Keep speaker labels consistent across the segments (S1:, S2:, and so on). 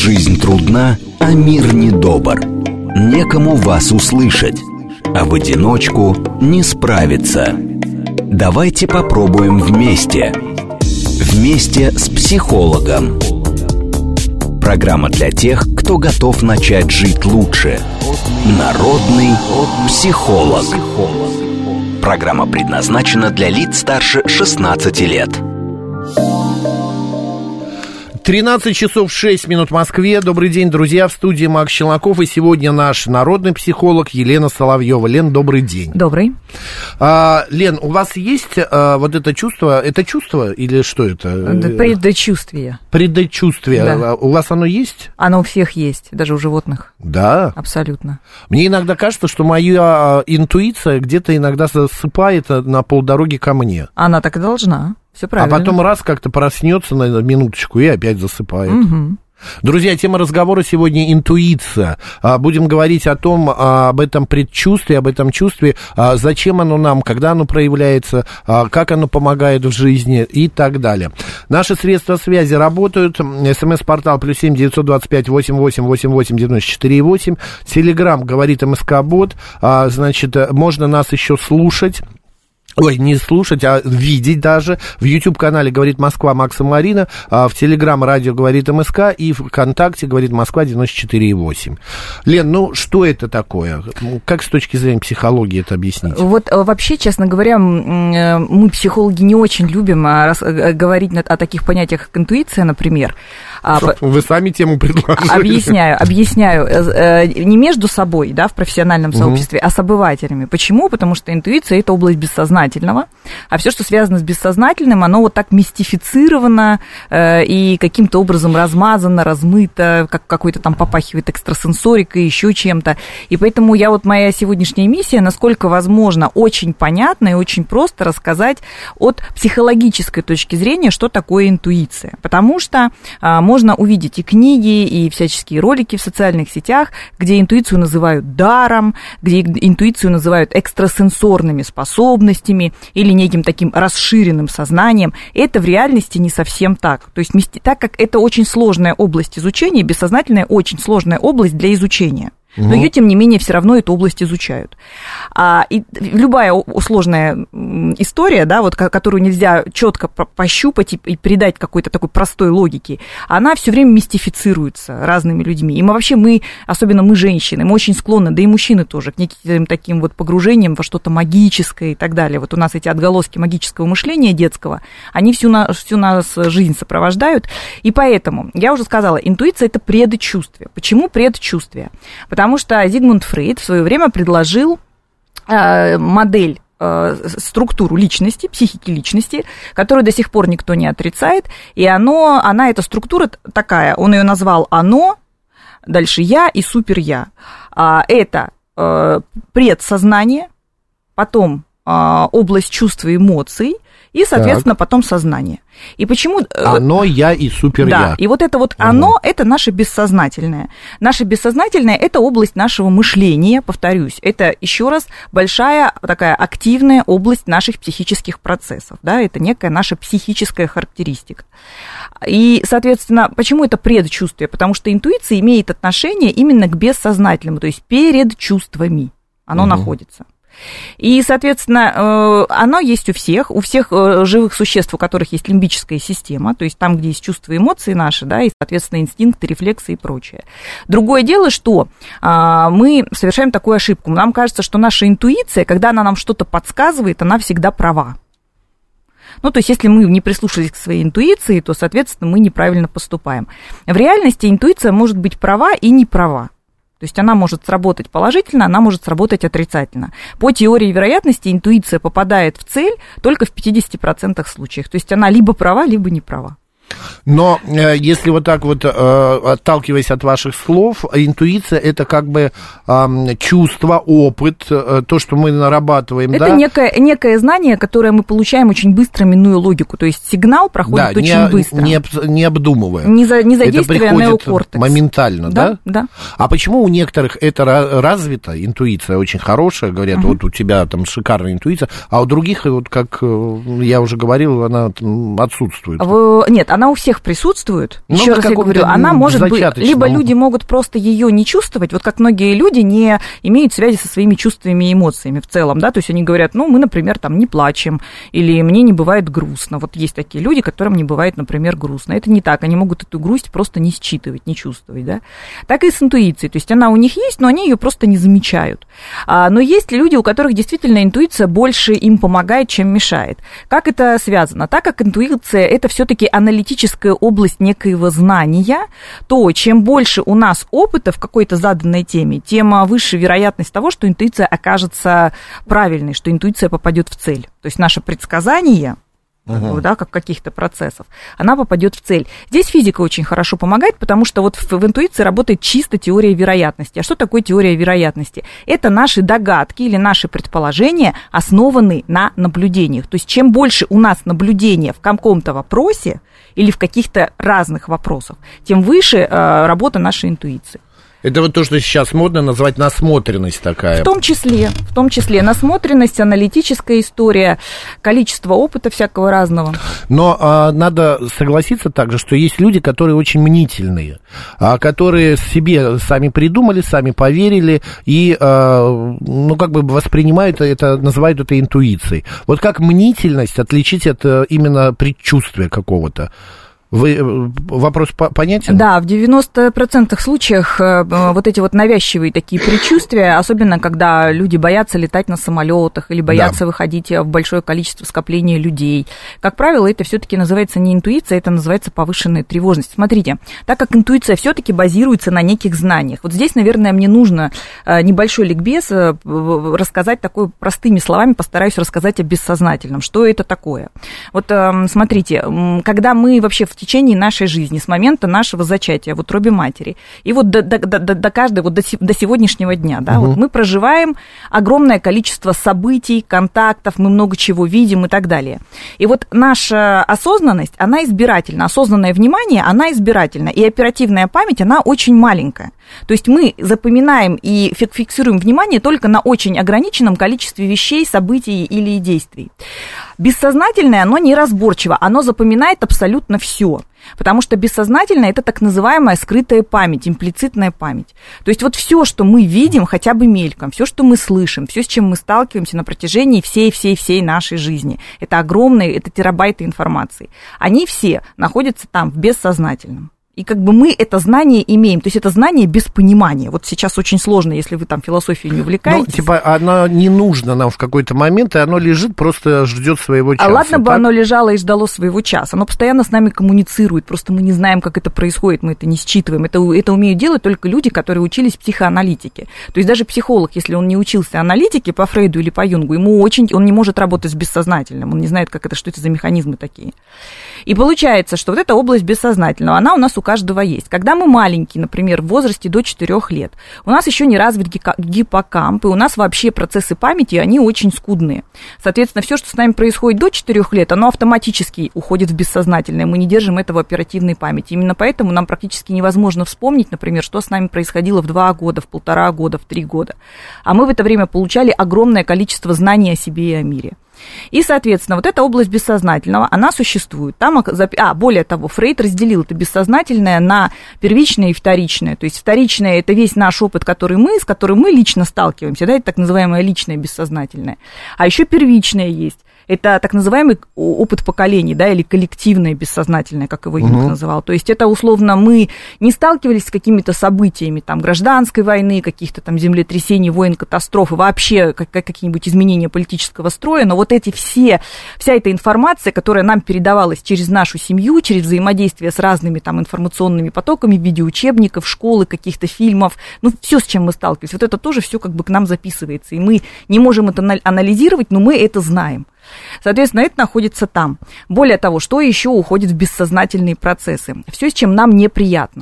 S1: Жизнь трудна, а мир недобр. Некому вас услышать, а в одиночку не справиться. Давайте попробуем вместе. Вместе с психологом. Программа для тех, кто готов начать жить лучше. Народный психолог. Программа предназначена для лиц старше 16 лет.
S2: 13 часов 6 минут в Москве. Добрый день, друзья, в студии Макс Челноков. И сегодня наш народный психолог Елена Соловьева. Лен, добрый день.
S3: Добрый.
S2: Лен, у вас есть вот это чувство? Это чувство или что это?
S3: Предчувствие.
S2: Предчувствие. Да. У вас оно есть?
S3: Оно у всех есть, даже у животных.
S2: Да?
S3: Абсолютно.
S2: Мне иногда кажется, что моя интуиция где-то иногда засыпает на полдороги ко мне.
S3: Она так и должна. Все правильно.
S2: А потом раз как-то проснется на минуточку и опять засыпает.
S3: Угу.
S2: Друзья, тема разговора сегодня — интуиция. Будем говорить об этом предчувствии, об этом чувстве, зачем оно нам, когда оно проявляется, как оно помогает в жизни и так далее. Наши средства связи работают. СМС-портал +7 925 88 88 94 8. Телеграм говорит МСК-бот. Значит, можно нас еще слушать. Ой, не слушать, а видеть даже. В YouTube-канале «Говорит Москва» Макс и Марина, в Telegram радио «Говорит МСК» и в ВКонтакте «Говорит Москва» 94,8. Лен, ну что это такое? Как с точки зрения психологии это объяснить?
S3: Вот вообще, честно говоря, мы, психологи, не очень любим говорить о таких понятиях, как интуиция, например.
S2: Вы сами тему предложили.
S3: Объясняю. Не между собой, да, в профессиональном сообществе, а с обывателями. Почему? Потому что интуиция — это область бессознательного, а все, что связано с бессознательным, оно вот так мистифицировано и каким-то образом размазано, размыто, как какой-то там попахивает экстрасенсорикой, еще чем-то. И поэтому моя сегодняшняя миссия, насколько возможно, очень понятно и очень просто рассказать от психологической точки зрения, что такое интуиция. Потому что можно увидеть и книги, и всяческие ролики в социальных сетях, где интуицию называют даром, где интуицию называют экстрасенсорными способностями или неким таким расширенным сознанием. Это в реальности не совсем так. То есть, так как это очень сложная область изучения, бессознательная очень сложная область для изучения. Но ее, тем не менее, все равно эту область изучают. И любая сложная история, да, вот, которую нельзя четко пощупать и придать какой-то такой простой логике, она все время мистифицируется разными людьми. И особенно мы, женщины, мы очень склонны, да и мужчины тоже, к неким таким вот погружениям во что-то магическое и так далее. Вот у нас эти отголоски магического мышления детского, они всю нас жизнь сопровождают. И поэтому, я уже сказала, интуиция — это предчувствие. Почему предчувствие? Потому что Зигмунд Фрейд в свое время предложил модель, структуру личности, психики личности, которую до сих пор никто не отрицает. И эта структура такая, он ее назвал «оно», дальше «я» и «супер-я». Это предсознание, потом область чувств и эмоций, и, соответственно, потом сознание. И почему...
S2: Оно, я и супер-я.
S3: Да, и вот это вот оно, это наше бессознательное. Наше бессознательное — это область нашего мышления, повторюсь. Это, еще раз, большая такая активная область наших психических процессов. Да, это некая наша психическая характеристика. И, соответственно, почему это предчувствие? Потому что интуиция имеет отношение именно к бессознательному, то есть перед чувствами оно находится. И, соответственно, оно есть у всех живых существ, у которых есть лимбическая система, то есть там, где есть чувства и эмоции наши, да, и, соответственно, инстинкты, рефлексы и прочее. Другое дело, что мы совершаем такую ошибку. Нам кажется, что наша интуиция, когда она нам что-то подсказывает, она всегда права. Ну, то есть, если мы не прислушались к своей интуиции, то, соответственно, мы неправильно поступаем. В реальности интуиция может быть права и не права. То есть она может сработать положительно, она может сработать отрицательно. По теории вероятности интуиция попадает в цель только в 50% случаев. То есть она либо права, либо не права.
S2: Но если вот так вот, отталкиваясь от ваших слов, интуиция — это как бы чувство, опыт, то, что мы нарабатываем,
S3: это некое знание, которое мы получаем очень быстро, минуя логику. То есть сигнал проходит очень быстро.
S2: Не обдумывая.
S3: Не задействуя неокортекс.
S2: Моментально, да?
S3: Да.
S2: А почему у некоторых это развито, интуиция очень хорошая, говорят, вот у тебя там шикарная интуиция, а у других, вот как я уже говорил, она отсутствует?
S3: Нет, она у всех присутствует. Еще раз я говорю, она может быть, либо люди могут просто ее не чувствовать, вот как многие люди не имеют связи со своими чувствами и эмоциями в целом, да, то есть они говорят, мы, например, там не плачем, или мне не бывает грустно. Вот есть такие люди, которым не бывает, например, грустно. Это не так, они могут эту грусть просто не считывать, не чувствовать, да. Так и с интуицией, то есть она у них есть, но они ее просто не замечают. Но есть люди, у которых действительно интуиция больше им помогает, чем мешает. Как это связано? Так как интуиция – это все-таки аналитическая область некоего знания, то чем больше у нас опыта в какой-то заданной теме, тем выше вероятность того, что интуиция окажется правильной, что интуиция попадет в цель. То есть наше предсказание, да, как каких-то процессов, она попадет в цель. Здесь физика очень хорошо помогает, потому что вот в интуиции работает чисто теория вероятности. А что такое теория вероятности? Это наши догадки или наши предположения, основанные на наблюдениях. То есть чем больше у нас наблюдения в каком-то вопросе или в каких-то разных вопросах, тем выше работа нашей интуиции.
S2: Это вот то, что сейчас модно назвать насмотренность такая.
S3: В том числе насмотренность, аналитическая история, количество опыта всякого разного.
S2: Но надо согласиться также, что есть люди, которые очень мнительные, которые себе сами придумали, сами поверили и, как бы воспринимают это, называют это интуицией. Вот как мнительность отличить от именно предчувствия какого-то? Вопрос понятен?
S3: Да, в 90% случаях вот эти вот навязчивые такие предчувствия, особенно когда люди боятся летать на самолетах или боятся выходить в большое количество скопления людей. Как правило, это все-таки называется не интуиция, это называется повышенная тревожность. Смотрите, так как интуиция все-таки базируется на неких знаниях, вот здесь, наверное, мне нужно небольшой ликбез рассказать такой простыми словами, постараюсь рассказать о бессознательном. Что это такое? Вот смотрите, когда мы вообще в течение нашей жизни, с момента нашего зачатия в утробе матери, и вот до сегодняшнего дня, да, вот мы проживаем огромное количество событий, контактов, мы много чего видим и так далее. И вот наша осознанность, она избирательна, осознанное внимание, она избирательна, и оперативная память, она очень маленькая. То есть мы запоминаем и фиксируем внимание только на очень ограниченном количестве вещей, событий или действий. Бессознательное, оно неразборчиво, оно запоминает абсолютно все. Потому что бессознательное – это так называемая скрытая память, имплицитная память. То есть вот все, что мы видим хотя бы мельком, все, что мы слышим, все, с чем мы сталкиваемся на протяжении всей нашей жизни, это огромные, это терабайты информации. Они все находятся там, в бессознательном. И как бы мы это знание имеем, то есть это знание без понимания. Вот сейчас очень сложно, если вы там философией не увлекаетесь.
S2: Оно не нужно нам в какой-то момент, и оно лежит, просто ждет своего часа.
S3: А ладно бы оно лежало и ждало своего часа, оно постоянно с нами коммуницирует, просто мы не знаем, как это происходит, мы это не считываем. Это умеют делать только люди, которые учились психоаналитике. То есть даже психолог, если он не учился аналитике по Фрейду или по Юнгу, он не может работать с бессознательным, он не знает, что это за механизмы такие. И получается, что вот эта область бессознательного, она у нас у каждого есть. Когда мы маленькие, например, в возрасте до 4 лет, у нас еще не развит гиппокамп, и у нас вообще процессы памяти, они очень скудные. Соответственно, все, что с нами происходит до 4 лет, оно автоматически уходит в бессознательное, мы не держим этого в оперативной памяти. Именно поэтому нам практически невозможно вспомнить, например, что с нами происходило в 2 года, в 1,5 года, в 3 года. А мы в это время получали огромное количество знаний о себе и о мире. И, соответственно, вот эта область бессознательного, она существует. Более того, Фрейд разделил это бессознательное на первичное и вторичное. То есть вторичное – это весь наш опыт, с которым мы лично сталкиваемся, да, это так называемое личное бессознательное. А еще первичное есть. Это так называемый опыт поколений, да, или коллективное бессознательное, как его Юнг называл. То есть это, условно, мы не сталкивались с какими-то событиями, там, гражданской войны, каких-то там землетрясений, войн, катастроф, и вообще какие-нибудь изменения политического строя, но вот вся эта информация, которая нам передавалась через нашу семью, через взаимодействие с разными там информационными потоками в виде учебников, школы, каких-то фильмов, все, с чем мы сталкивались, вот это тоже все как бы к нам записывается, и мы не можем это анализировать, но мы это знаем. Соответственно, это находится там. Более того, что еще уходит в бессознательные процессы? Все, с чем нам неприятно.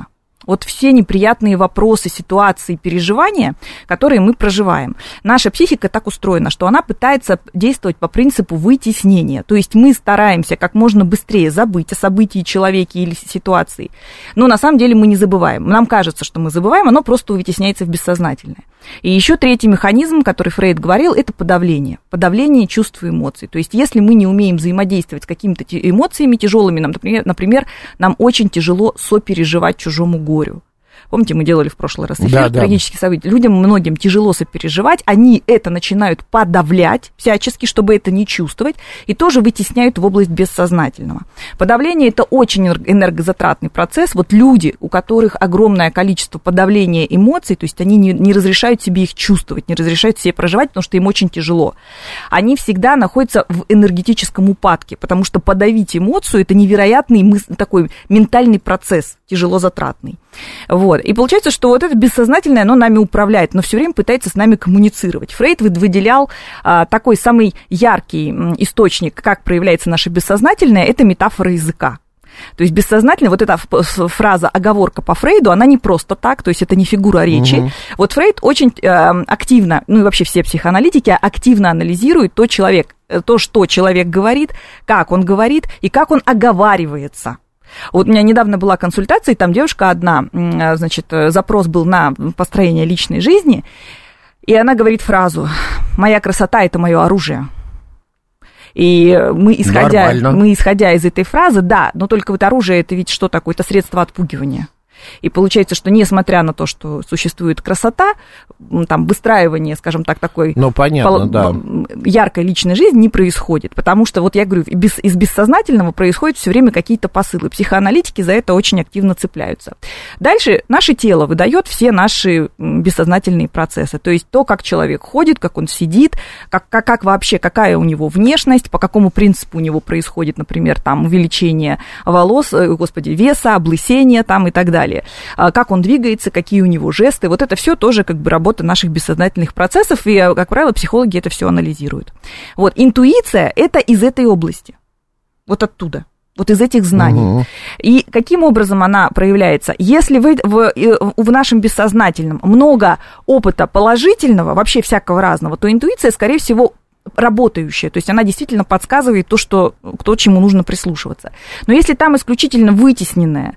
S3: Вот все неприятные вопросы, ситуации, переживания, которые мы проживаем. Наша психика так устроена, что она пытается действовать по принципу вытеснения. То есть мы стараемся как можно быстрее забыть о событии, человеке или ситуации. Но на самом деле мы не забываем. Нам кажется, что мы забываем, оно просто вытесняется в бессознательное. И еще третий механизм, который Фрейд говорил, это подавление. Подавление чувств и эмоций. То есть если мы не умеем взаимодействовать с какими-то эмоциями тяжелыми, например, нам очень тяжело сопереживать чужому горю. Помните, мы делали в прошлый раз эфир трагические события. Людям многим тяжело сопереживать, они это начинают подавлять всячески, чтобы это не чувствовать, и тоже вытесняют в область бессознательного. Подавление – это очень энергозатратный процесс. Вот люди, у которых огромное количество подавления эмоций, то есть они не разрешают себе их чувствовать, не разрешают себе проживать, потому что им очень тяжело, они всегда находятся в энергетическом упадке, потому что подавить эмоцию – это невероятный такой ментальный процесс, тяжело затратный. Вот. И получается, что вот это бессознательное, оно нами управляет, но все время пытается с нами коммуницировать. Фрейд выделял такой самый яркий источник, как проявляется наше бессознательное, это метафора языка. То есть бессознательно, вот эта фраза, оговорка по Фрейду, она не просто так, то есть это не фигура речи. Вот Фрейд очень активно, ну и вообще все психоаналитики активно анализируют то, что человек говорит, как он говорит и как он оговаривается. Вот у меня недавно была консультация, и там девушка одна, значит, запрос был на построение личной жизни, и она говорит фразу: «Моя красота – это мое оружие». И мы, исходя из этой фразы, да, но только вот оружие – это ведь что такое? Это средство отпугивания. И получается, что несмотря на то, что существует красота, там, выстраивание, скажем так, такой яркой личной жизни не происходит. Потому что, вот я говорю, из бессознательного происходят все время какие-то посылы. Психоаналитики за это очень активно цепляются. Дальше наше тело выдает все наши бессознательные процессы. То есть то, как человек ходит, как он сидит, как вообще, какая у него внешность, по какому принципу у него происходит, например, там, увеличение волос, веса, облысение там, и так далее. Как он двигается, какие у него жесты. Вот это все тоже как бы работа наших бессознательных процессов, и, как правило, психологи это все анализируют. Вот, интуиция – это из этой области, вот оттуда, вот из этих знаний. И каким образом она проявляется? Если в нашем бессознательном много опыта положительного, вообще всякого разного, то интуиция, скорее всего, работающая, то есть она действительно подсказывает то, чему нужно прислушиваться. Но если там исключительно вытесненное,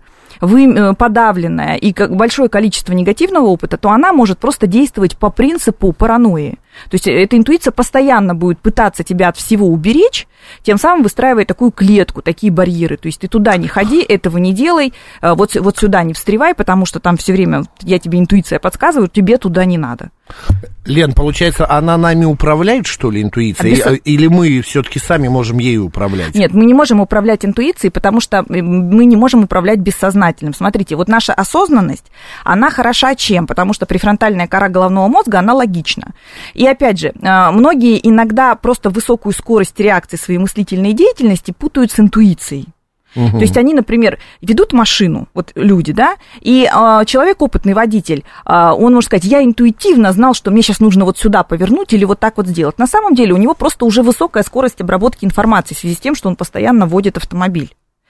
S3: подавленная и большое количество негативного опыта, то она может просто действовать по принципу паранойи. То есть эта интуиция постоянно будет пытаться тебя от всего уберечь, тем самым выстраивая такую клетку, такие барьеры. То есть ты туда не ходи, этого не делай, вот сюда не встревай, потому что там все время я тебе интуиция подсказываю, тебе туда не надо.
S2: Лен, получается, она нами управляет, что ли, интуицией? Или мы все-таки сами можем ею управлять?
S3: Нет, мы не можем управлять интуицией, потому что мы не можем управлять бессознательным. Смотрите, вот наша осознанность, она хороша чем? Потому что префронтальная кора головного мозга, она логична. И опять же, многие иногда просто высокую скорость реакции своей мыслительной деятельности путают с интуицией. То есть они, например, ведут машину, вот люди, да, и человек, опытный водитель, он может сказать: я интуитивно знал, что мне сейчас нужно вот сюда повернуть или вот так вот сделать. На самом деле у него просто уже высокая скорость обработки информации в связи с тем, что он постоянно водит автомобиль.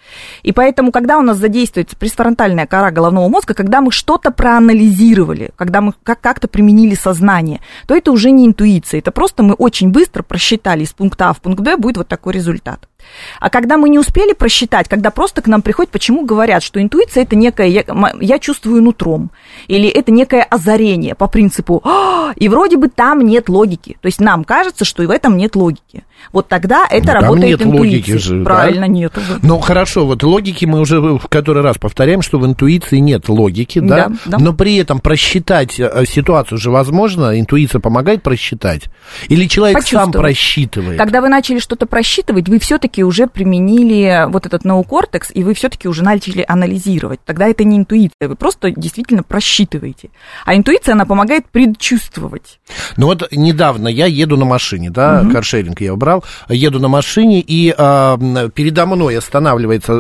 S3: И поэтому, когда у нас задействуется префронтальная кора головного мозга, когда мы что-то проанализировали, когда мы как-то применили сознание, то это уже не интуиция, это просто мы очень быстро просчитали из пункта А в пункт Б, будет вот такой результат. А когда мы не успели просчитать, когда просто к нам приходит, почему говорят, что интуиция – это некое «я чувствую нутром», или это некое озарение по принципу «и вроде бы там нет логики». То есть нам кажется, что и в этом нет логики. Вот тогда это работает интуиция.
S2: Же,
S3: правильно,
S2: да?
S3: Нет уже.
S2: Ну, хорошо, вот логики мы уже в который раз повторяем, что в интуиции нет логики, да? Да. Но при этом просчитать ситуацию же возможно, интуиция помогает просчитать? Или человек сам просчитывает?
S3: Когда вы начали что-то просчитывать, вы все-таки уже применили вот этот неокортекс, и вы все-таки уже начали анализировать. Тогда это не интуиция, вы просто действительно просчитываете. А интуиция, она помогает предчувствовать.
S2: Ну вот недавно я еду на машине, да, каршеринг я убрал, еду на машине, и передо мной останавливается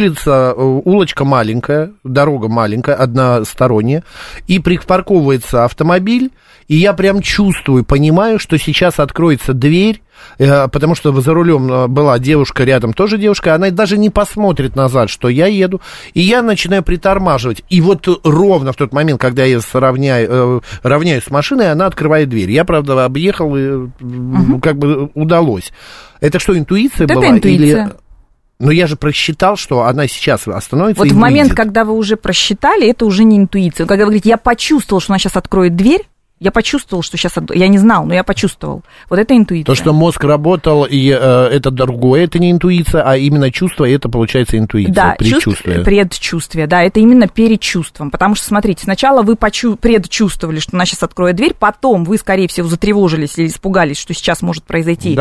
S2: улочка маленькая, дорога маленькая, односторонняя, и припарковывается автомобиль, и я прям чувствую, понимаю, что сейчас откроется дверь, потому что за рулем была девушка, рядом тоже девушка, она даже не посмотрит назад, что я еду, и я начинаю притормаживать. И вот ровно в тот момент, когда я равняюсь с машиной, она открывает дверь. Я, правда, объехал, и как бы удалось. Это что, интуиция была?
S3: Это интуиция.
S2: Но я же просчитал, что она сейчас остановится
S3: вот
S2: и
S3: в момент,
S2: выйдет.
S3: когда вы уже просчитали, это уже не интуиция. Когда вы говорите, я почувствовал, что она сейчас откроет дверь, я почувствовал, что сейчас... Я не знал, но я почувствовал. Вот это интуиция.
S2: То, что мозг работал, и это другое, это не интуиция, а именно чувство, и это, получается, интуиция,
S3: да,
S2: предчувствие.
S3: Предчувствие, да, это именно перед чувством. Потому что, смотрите, сначала вы предчувствовали, что она сейчас откроет дверь, потом вы, скорее всего, затревожились или испугались, что сейчас может произойти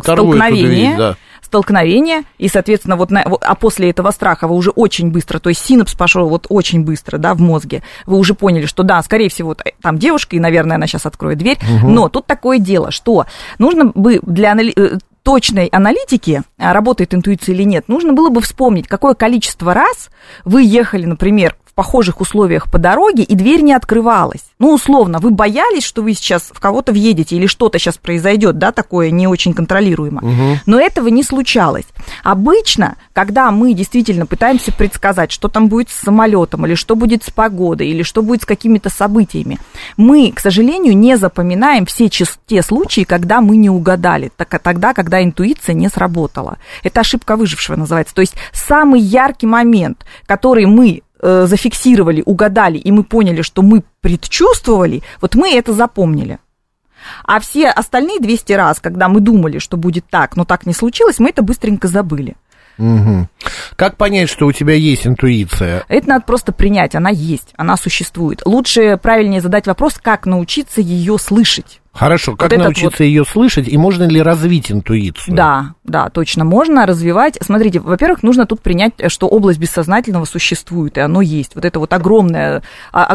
S3: столкновение, и, соответственно, а после этого страха вы уже очень быстро, то есть синапс пошел вот очень быстро, да, в мозге, вы уже поняли, что, да, скорее всего, там девушка, и, наверное, она сейчас откроет дверь, но тут такое дело, что нужно бы для точной аналитики, работает интуиция или нет, нужно было бы вспомнить, какое количество раз вы ехали, например, в похожих условиях по дороге, и дверь не открывалась. Ну, условно, вы боялись, что вы сейчас в кого-то въедете, или что-то сейчас произойдет, да, такое не очень контролируемо. Но этого не случалось. Обычно, когда мы действительно пытаемся предсказать, что там будет с самолетом, или что будет с погодой, или что будет с какими-то событиями, мы, к сожалению, не запоминаем все те случаи, когда мы не угадали, тогда, когда интуиция не сработала. Это ошибка выжившего называется. То есть самый яркий момент, который мы зафиксировали, угадали, и мы поняли, что мы предчувствовали, вот мы это запомнили. А все остальные 200 раз, когда мы думали, что будет так, но так не случилось, мы это быстренько забыли.
S2: Угу. Как понять, что у тебя есть интуиция?
S3: Это надо просто принять, она есть, она существует. Лучше, правильнее задать вопрос, как научиться ее слышать.
S2: Хорошо, как научиться ее слышать, и можно ли развить интуицию?
S3: Да, точно, можно развивать. Смотрите, во-первых, нужно тут принять, что область бессознательного существует, и оно есть. Вот это вот огромное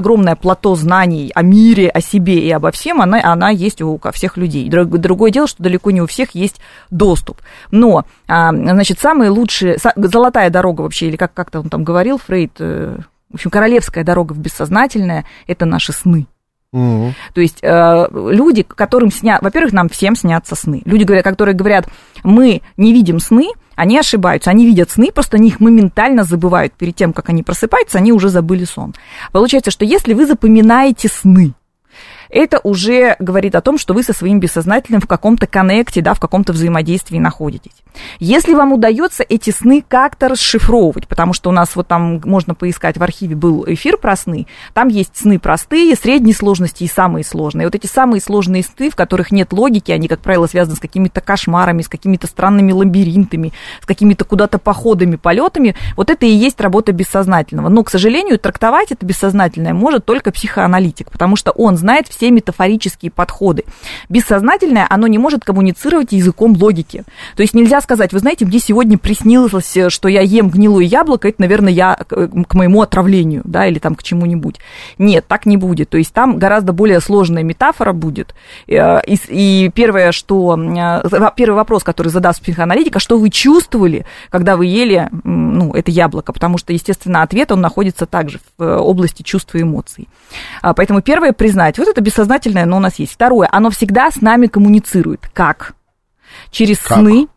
S3: плато знаний о мире, о себе и обо всем, она есть у всех людей. Другое дело, что далеко не у всех есть доступ. Но, значит, самые лучшие, золотая дорога вообще, или как-то он там говорил, Фрейд, в общем, королевская дорога в бессознательное, это наши сны. То есть люди, которым во-первых, нам всем снятся сны. Люди, которые говорят, мы не видим сны, они ошибаются. Они видят сны, просто они их моментально забывают. Перед тем, как они просыпаются, они уже забыли сон. Получается, что если вы запоминаете сны, это уже говорит о том, что вы со своим бессознательным в каком-то коннекте, да, в каком-то взаимодействии находитесь. Если вам удается эти сны как-то расшифровывать, потому что у нас вот там можно поискать, в архиве был эфир про сны, там есть сны простые, средней сложности и самые сложные. Вот эти самые сложные сны, в которых нет логики, они, как правило, связаны с какими-то кошмарами, с какими-то странными лабиринтами, с какими-то куда-то походами, полетами, вот это и есть работа бессознательного. Но, к сожалению, трактовать это бессознательное может только психоаналитик, потому что он знает все метафорические подходы. Бессознательное, оно не может коммуницировать языком логики. То есть нельзя сказать, вы знаете, мне сегодня приснилось, что я ем гнилое яблоко, это, наверное, я к моему отравлению, да, или там к чему-нибудь. Нет, так не будет. То есть там гораздо более сложная метафора будет. И первый вопрос, который задаст психоаналитик, а что вы чувствовали, когда вы ели, это яблоко? Потому что, естественно, ответ, он находится также в области чувств и эмоций. Поэтому первое, признать, вот это бессознательное, но у нас есть. Второе, оно всегда с нами коммуницирует. Как? Через сны,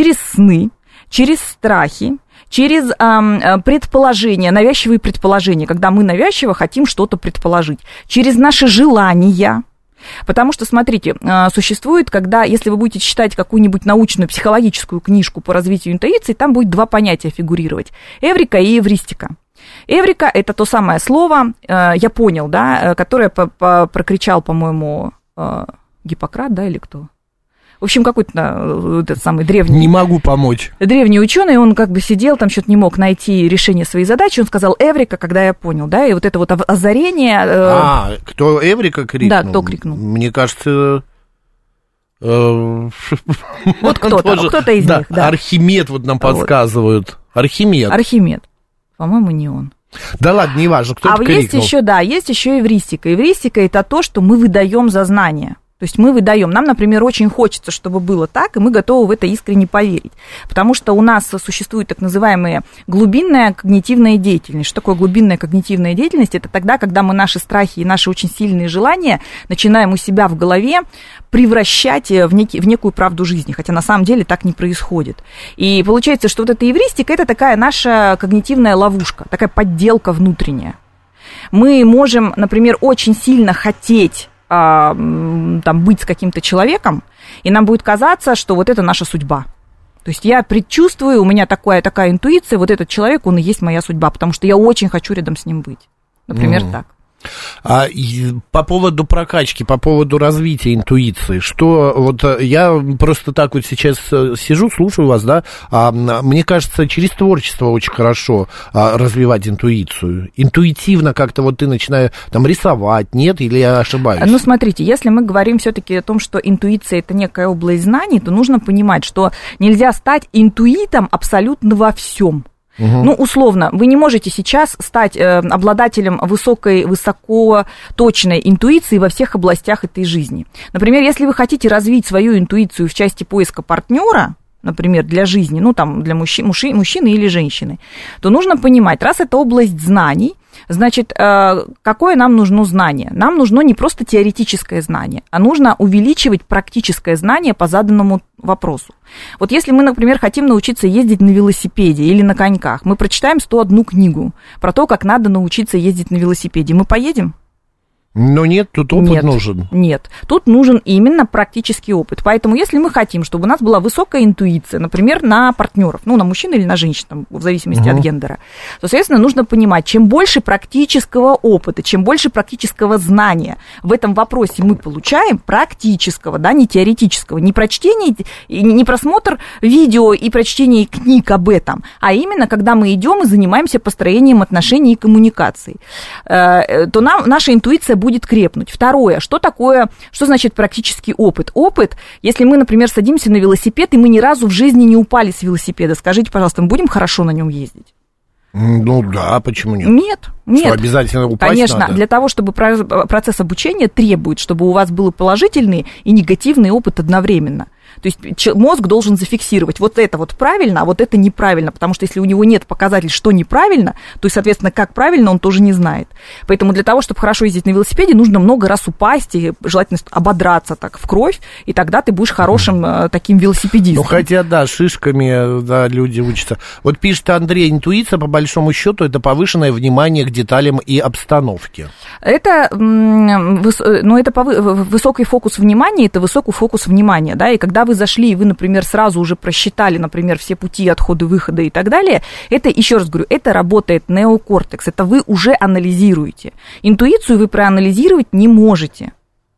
S3: через страхи, через предположения, навязчивые предположения, когда мы навязчиво хотим что-то предположить, через наши желания. Потому что, смотрите, существует, если вы будете читать какую-нибудь научную психологическую книжку по развитию интуиции, там будет два понятия фигурировать. Эврика и эвристика. Эврика – это то самое слово, я понял, да, которое прокричал, по-моему, Гиппократ, да, или кто? В общем, какой-то этот самый древний...
S2: Не могу помочь.
S3: Древний ученый, он как бы сидел, там что-то не мог найти решение своей задачи, он сказал «Эврика», когда я понял, да, и вот это вот озарение...
S2: Кто «Эврика» крикнул?
S3: Да, кто крикнул?
S2: Мне кажется...
S3: Вот кто-то из них, да.
S2: Архимед вот нам подсказывают.
S3: Архимед. По-моему, не он.
S2: Да ладно, неважно, кто-то крикнул.
S3: Есть еще эвристика. Эвристика – это то, что мы выдаем за знание. То есть мы выдаем. Нам, например, очень хочется, чтобы было так, и мы готовы в это искренне поверить. Потому что у нас существует так называемая глубинная когнитивная деятельность. Что такое глубинная когнитивная деятельность? Это тогда, когда мы наши страхи и наши очень сильные желания начинаем у себя в голове превращать в некую правду жизни, хотя на самом деле так не происходит. И получается, что вот эта эвристика – это такая наша когнитивная ловушка, такая подделка внутренняя. Мы можем, например, очень сильно хотеть там, быть с каким-то человеком, и нам будет казаться, что вот это наша судьба. То есть я предчувствую, у меня такая интуиция, вот этот человек, он и есть моя судьба, потому что я очень хочу рядом с ним быть. Например, так.
S2: По поводу прокачки, по поводу развития интуиции, что вот я просто так вот сейчас сижу, слушаю вас, да, мне кажется, через творчество очень хорошо развивать интуицию. Интуитивно как-то вот ты начинаешь там рисовать, нет, или я ошибаюсь? Ну,
S3: смотрите, если мы говорим все-таки о том, что интуиция – это некая область знаний, то нужно понимать, что нельзя стать интуитом абсолютно во всем. Ну, условно, вы не можете сейчас стать обладателем высоко точной интуиции во всех областях этой жизни. Например, если вы хотите развить свою интуицию в части поиска партнера, например, для жизни, ну, там, для мужчины или женщины, то нужно понимать, раз это область знаний, значит, какое нам нужно знание? Нам нужно не просто теоретическое знание, а нужно увеличивать практическое знание по заданному вопросу. Вот если мы, например, хотим научиться ездить на велосипеде или на коньках, мы прочитаем 101 книгу про то, как надо научиться ездить на велосипеде. Мы поедем?
S2: Но нет, тут опыт нужен.
S3: Нет, тут нужен именно практический опыт. Поэтому, если мы хотим, чтобы у нас была высокая интуиция, например, на партнеров, ну, на мужчин или на женщин, там, в зависимости от гендера, то, соответственно, нужно понимать, чем больше практического опыта, чем больше практического знания в этом вопросе мы получаем, практического, да, не теоретического, не прочтение, не просмотр видео и прочтение книг об этом, а именно, когда мы идем и занимаемся построением отношений и коммуникаций, то наша интуиция будет крепнуть. Второе, что значит практический опыт? Опыт, если мы, например, садимся на велосипед, и мы ни разу в жизни не упали с велосипеда, скажите, пожалуйста, мы будем хорошо на нем ездить?
S2: Ну да, почему нет?
S3: Нет.
S2: Что, обязательно упасть
S3: Конечно,
S2: надо?
S3: для того, чтобы процесс обучения требует, чтобы у вас был положительный и негативный опыт одновременно. То есть мозг должен зафиксировать, вот это вот правильно, а вот это неправильно, потому что если у него нет показателей, что неправильно, то, соответственно, как правильно, он тоже не знает. Поэтому для того, чтобы хорошо ездить на велосипеде, нужно много раз упасть и желательно ободраться так в кровь, и тогда ты будешь хорошим таким велосипедистом.
S2: Ну, хотя, да, шишками, да, люди учатся. Вот пишет Андрей, интуиция, по большому счету, это повышенное внимание к деталям и обстановке.
S3: Это высокий фокус внимания, это высокий фокус внимания, да, и когда вы зашли, и вы, например, сразу уже просчитали, например, все пути отхода, выхода и так далее, это, еще раз говорю, это работает неокортекс, это вы уже анализируете. Интуицию вы проанализировать не можете.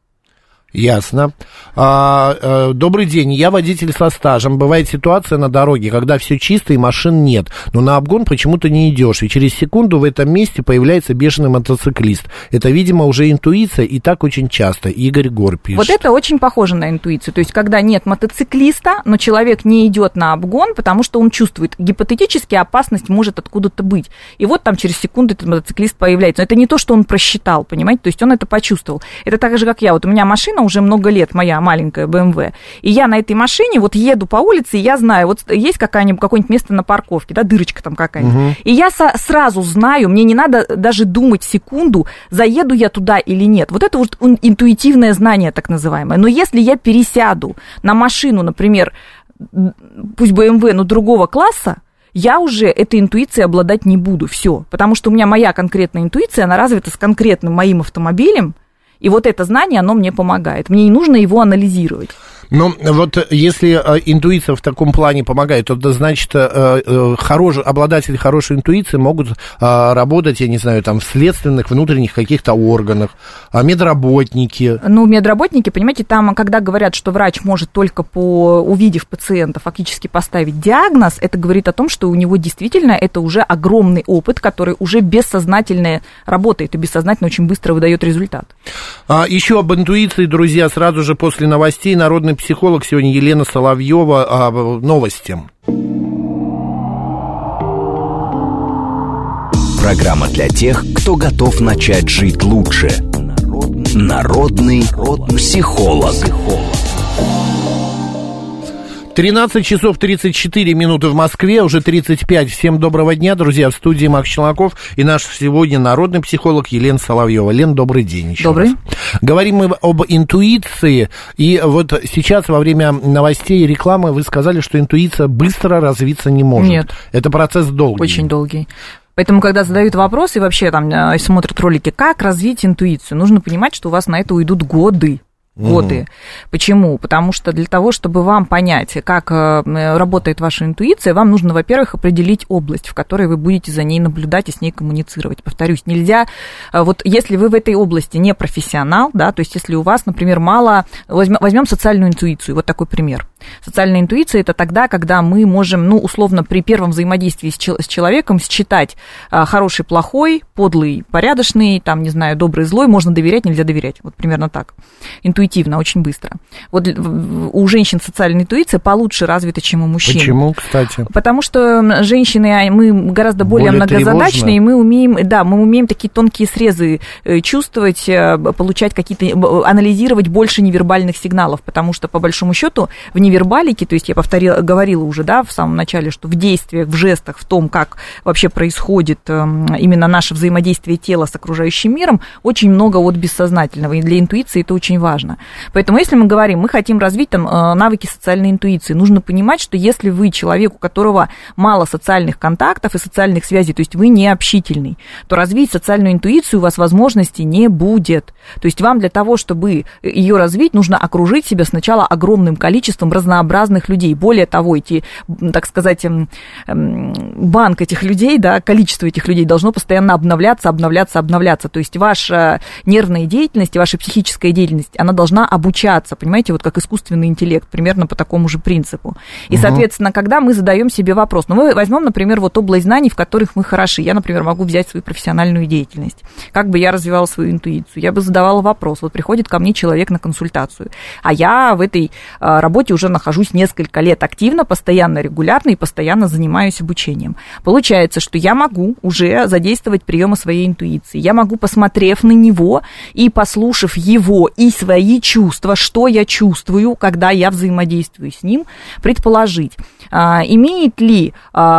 S2: Ясно. Добрый день, я водитель со стажем. Бывает ситуация на дороге, когда все чисто и машин нет, но на обгон почему-то не идешь, и через секунду в этом месте появляется бешеный мотоциклист. Это, видимо, уже интуиция, и так очень часто. Игорь Гор пишет.
S3: Вот это очень похоже на интуицию. То есть, когда нет мотоциклиста, но человек не идет на обгон, потому что он чувствует, гипотетически опасность может откуда-то быть. И вот там через секунду этот мотоциклист появляется. Но это не то, что он просчитал, понимаете? То есть, он это почувствовал. Это так же, как я. Вот у меня машина уже много лет, моя маленькая BMW, и я на этой машине вот еду по улице, и я знаю, вот есть какое-нибудь место на парковке, да, дырочка там какая-нибудь, и я сразу знаю, мне не надо даже думать секунду, заеду я туда или нет. Вот это вот интуитивное знание, так называемое. Но если я пересяду на машину, например, пусть BMW, но другого класса, я уже этой интуицией обладать не буду, все, потому что у меня моя конкретная интуиция, она развита с конкретным моим автомобилем, и вот это знание, оно мне помогает. Мне не нужно его анализировать.
S2: Ну, вот если интуиция в таком плане помогает, то это значит, обладатели хорошей интуиции могут работать, я не знаю, там, в следственных, внутренних каких-то органах, медработники.
S3: Ну, медработники, понимаете, там, когда говорят, что врач может только увидев пациента, фактически поставить диагноз, это говорит о том, что у него действительно это уже огромный опыт, который уже бессознательно работает и бессознательно очень быстро выдает результат.
S2: Еще об интуиции, друзья, сразу же после новостей. Народный психолог сегодня Елена Соловьева. Новости.
S1: Программа для тех, кто готов начать жить лучше. Народный Народный психолог.
S2: 13 часов 34 минуты в Москве, уже 35. Всем доброго дня, друзья. В студии Макс Челноков и наш сегодня народный психолог Елена Соловьева. Лен, добрый день еще
S3: Добрый.
S2: раз. Говорим мы об интуиции. И вот сейчас во время новостей и рекламы вы сказали, что интуиция быстро развиться не может.
S3: Нет.
S2: Это процесс долгий.
S3: Очень долгий. Поэтому, когда задают вопросы и вообще там смотрят ролики, как развить интуицию, нужно понимать, что у вас на это уйдут годы. Почему? Потому что для того, чтобы вам понять, как работает ваша интуиция, вам нужно, во-первых, определить область, в которой вы будете за ней наблюдать и с ней коммуницировать. Повторюсь, нельзя, вот если вы в этой области не профессионал, да, то есть если у вас, например, мало, возьмем социальную интуицию, вот такой пример. Социальная интуиция – это тогда, когда мы можем, ну, условно, при первом взаимодействии с человеком считать хороший, плохой, подлый, порядочный, там, не знаю, добрый, злой, можно доверять, нельзя доверять. Вот примерно так. Интуитивно, очень быстро. Вот у женщин социальная интуиция получше развита, чем у мужчин.
S2: Почему, кстати? Потому
S3: что женщины, мы гораздо более многозадачные, и мы умеем такие тонкие срезы чувствовать, получать какие-то, анализировать больше невербальных сигналов, потому что, по большому счету, в невербалике, то есть я говорила уже, да, в самом начале, что в действиях, в жестах, в том, как вообще происходит именно наше взаимодействие тела с окружающим миром, очень много от бессознательного, и для интуиции это очень важно. Поэтому, если мы говорим, мы хотим развить там навыки социальной интуиции, нужно понимать, что если вы человек, у которого мало социальных контактов и социальных связей, то есть вы не общительный, то развить социальную интуицию у вас возможности не будет. То есть вам для того, чтобы ее развить, нужно окружить себя сначала огромным количеством разнообразных людей. Более того, так сказать, банк этих людей, да, количество этих людей должно постоянно обновляться. То есть ваша нервная деятельность и ваша психическая деятельность, она должна обучаться, понимаете, вот как искусственный интеллект, примерно по такому же принципу. И, соответственно, когда мы задаем себе вопрос, мы возьмем, например, вот область знаний, в которых мы хороши. Я, например, могу взять свою профессиональную деятельность. Как бы я развивала свою интуицию? Я бы задавала вопрос. Вот приходит ко мне человек на консультацию, а я в этой работе уже нахожусь несколько лет активно, постоянно, регулярно и постоянно занимаюсь обучением. Получается, что я могу уже задействовать приемы своей интуиции. Я могу, посмотрев на него и послушав его и свои чувства, что я чувствую, когда я взаимодействую с ним, предположить, имеет ли